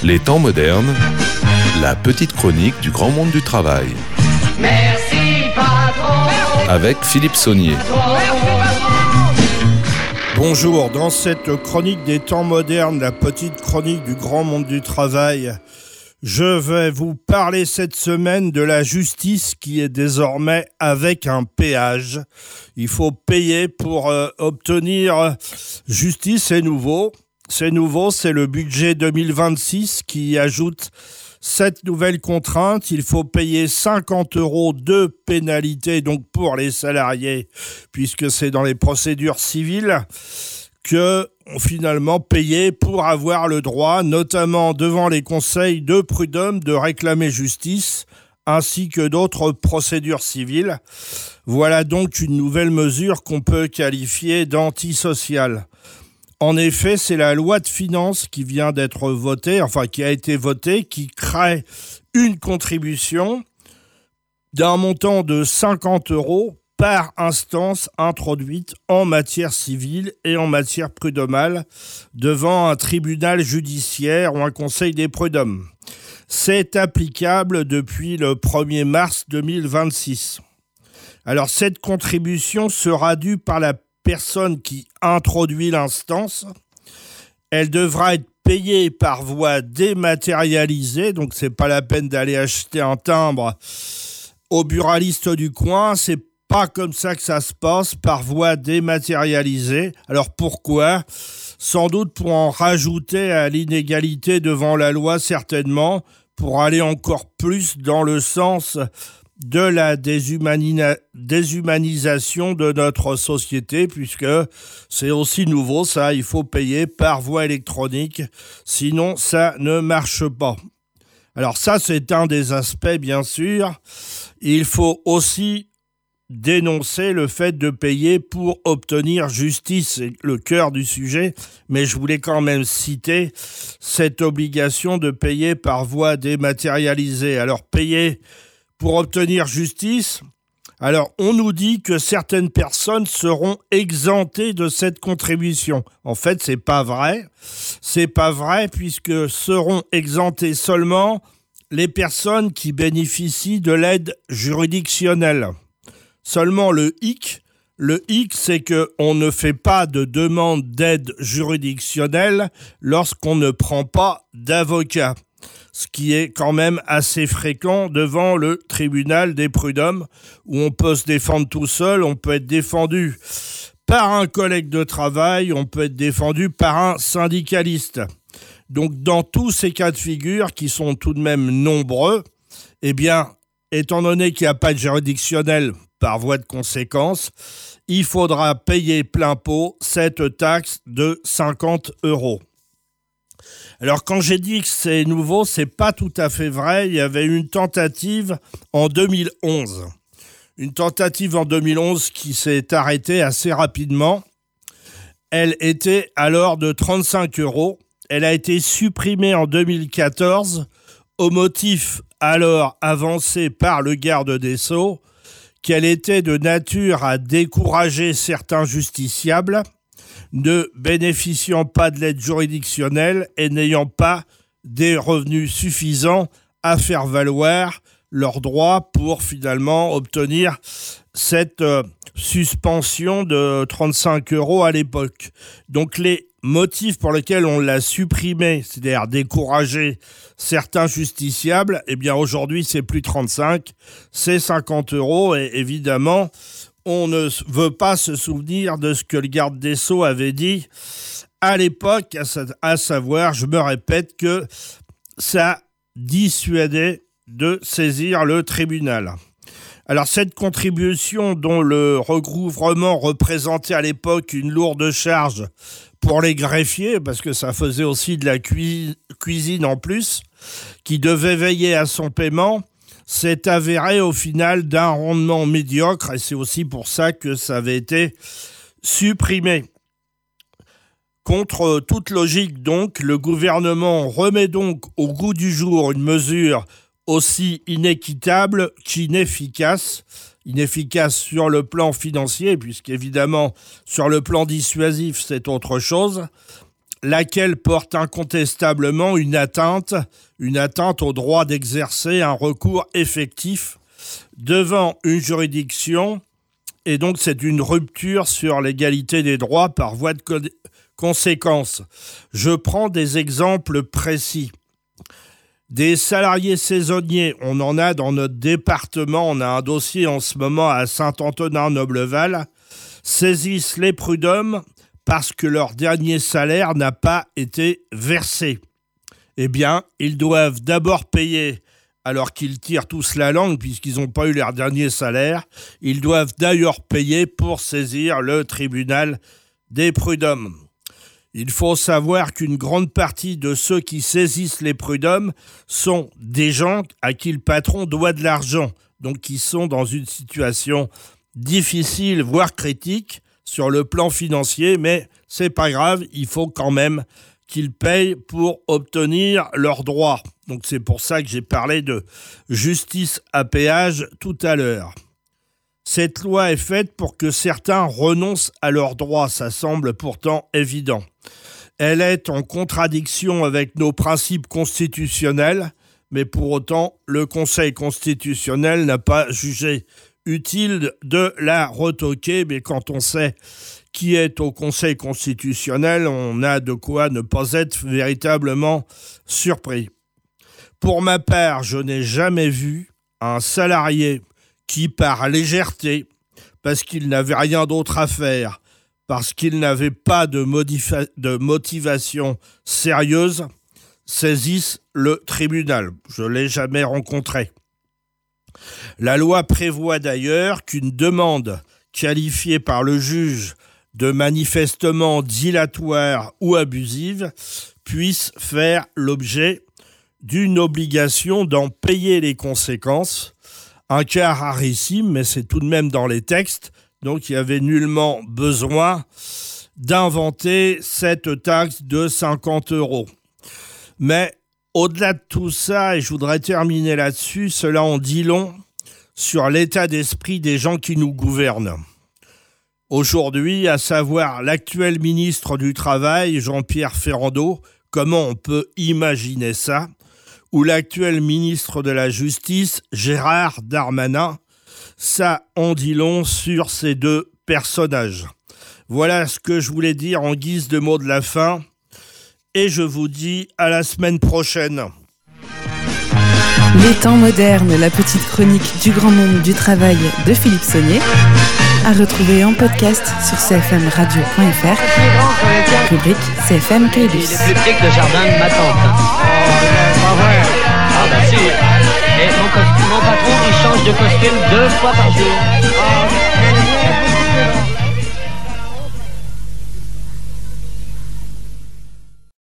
Les temps modernes, la petite chronique du grand monde du travail. Merci patron. Avec Philippe Saunier. Bonjour, dans cette chronique des temps modernes, la petite chronique du grand monde du travail, je vais vous parler cette semaine de la justice qui est désormais avec un péage. Il faut payer pour obtenir justice, c'est nouveau. C'est nouveau, c'est le budget 2026 qui ajoute cette nouvelle contrainte. Il faut payer 50 € de pénalité, donc pour les salariés, puisque c'est dans les procédures civiles que finalement payer pour avoir le droit, notamment devant les conseils de prud'homme, de réclamer justice, ainsi que d'autres procédures civiles. Voilà donc une nouvelle mesure qu'on peut qualifier d'antisociale. En effet, c'est la loi de finances qui vient d'être votée, qui a été votée, qui crée une contribution d'un montant de 50 € par instance introduite en matière civile et en matière prud'homale devant un tribunal judiciaire ou un conseil des prud'hommes. C'est applicable depuis le 1er mars 2026. Alors, cette contribution sera due par la personne qui introduit l'instance. Elle devra être payée par voie dématérialisée, donc c'est pas la peine d'aller acheter un timbre au buraliste du coin, c'est pas comme ça que ça se passe, par voie dématérialisée. Alors pourquoi ? Sans doute pour en rajouter à l'inégalité devant la loi, certainement, pour aller encore plus dans le sens de la déshumanisation de notre société, puisque c'est aussi nouveau, ça, il faut payer par voie électronique, sinon ça ne marche pas. Alors ça, c'est un des aspects, bien sûr. Il faut aussi dénoncer le fait de payer pour obtenir justice, c'est le cœur du sujet, mais je voulais quand même citer cette obligation de payer par voie dématérialisée. Alors payer pour obtenir justice, alors on nous dit que certaines personnes seront exemptées de cette contribution. En fait, c'est pas vrai. C'est pas vrai puisque seront exemptées seulement les personnes qui bénéficient de l'aide juridictionnelle. Seulement le hic, c'est qu'on ne fait pas de demande d'aide juridictionnelle lorsqu'on ne prend pas d'avocat. Ce qui est quand même assez fréquent devant le tribunal des prud'hommes, où on peut se défendre tout seul, on peut être défendu par un collègue de travail, on peut être défendu par un syndicaliste. Donc dans tous ces cas de figure, qui sont tout de même nombreux, eh bien, étant donné qu'il n'y a pas de juridictionnel par voie de conséquence, il faudra payer plein pot cette taxe de 50 €. Alors quand j'ai dit que c'est nouveau, c'est pas tout à fait vrai. Il y avait une tentative en 2011. Une tentative en 2011 qui s'est arrêtée assez rapidement. Elle était alors de 35 €. Elle a été supprimée en 2014 au motif alors avancé par le garde des Sceaux qu'elle était de nature à décourager certains justiciables ne bénéficiant pas de l'aide juridictionnelle et n'ayant pas des revenus suffisants à faire valoir leurs droits pour finalement obtenir cette suspension de 35 € à l'époque. Donc les motifs pour lesquels on l'a supprimé, c'est-à-dire décourager certains justiciables, eh bien aujourd'hui c'est plus 35, c'est 50 € et évidemment on ne veut pas se souvenir de ce que le garde des Sceaux avait dit à l'époque, à savoir, je me répète, que ça dissuadait de saisir le tribunal. Alors cette contribution dont le recouvrement représentait à l'époque une lourde charge pour les greffiers, parce que ça faisait aussi de la cuisine en plus, qui devait veiller à son paiement, s'est avéré au final d'un rendement médiocre et c'est aussi pour ça que ça avait été supprimé. Contre toute logique donc, le gouvernement remet donc au goût du jour une mesure aussi inéquitable qu'inefficace. Inefficace sur le plan financier, puisqu'évidemment sur le plan dissuasif c'est autre chose. laquelle porte incontestablement une atteinte au droit d'exercer un recours effectif devant une juridiction, et donc c'est une rupture sur l'égalité des droits par voie de conséquence. Je prends des exemples précis. Des salariés saisonniers, on en a dans notre département, on a un dossier en ce moment à Saint-Antonin-Nobleval, saisissent les prud'hommes parce que leur dernier salaire n'a pas été versé. Eh bien, ils doivent d'abord payer, alors qu'ils tirent tous la langue puisqu'ils n'ont pas eu leur dernier salaire, ils doivent d'ailleurs payer pour saisir le tribunal des prud'hommes. Il faut savoir qu'une grande partie de ceux qui saisissent les prud'hommes sont des gens à qui le patron doit de l'argent, donc qui sont dans une situation difficile, voire critique, sur le plan financier, mais c'est pas grave, il faut quand même qu'ils payent pour obtenir leurs droits. Donc c'est pour ça que j'ai parlé de justice à péage tout à l'heure. Cette loi est faite pour que certains renoncent à leurs droits, ça semble pourtant évident. Elle est en contradiction avec nos principes constitutionnels, mais pour autant, le Conseil constitutionnel n'a pas jugé utile de la retoquer, mais quand on sait qui est au Conseil constitutionnel, on a de quoi ne pas être véritablement surpris. Pour ma part, je n'ai jamais vu un salarié qui, par légèreté, parce qu'il n'avait rien d'autre à faire, parce qu'il n'avait pas de motivation sérieuse, saisisse le tribunal. Je ne l'ai jamais rencontré. La loi prévoit d'ailleurs qu'une demande qualifiée par le juge de manifestement dilatoire ou abusive puisse faire l'objet d'une obligation d'en payer les conséquences. Un cas rarissime, mais c'est tout de même dans les textes, donc il n'y avait nullement besoin d'inventer cette taxe de 50 €. Mais au-delà de tout ça, et je voudrais terminer là-dessus, cela en dit long sur l'état d'esprit des gens qui nous gouvernent. Aujourd'hui, à savoir l'actuel ministre du Travail, Jean-Pierre Ferrando, comment on peut imaginer ça, ou l'actuel ministre de la Justice, Gérald Darmanin, ça en dit long sur ces deux personnages. Voilà ce que je voulais dire en guise de mot de la fin, et je vous dis à la semaine prochaine. Les temps modernes, la petite chronique du grand monde du travail de Philippe Saunier, à retrouver en podcast sur cfmradio.fr, rubrique CFM Caylus. Il est plus petit que le jardin de ma tante. Pas vrai. Ah bah si. Et mon patron, il change de costume 2 fois par jour.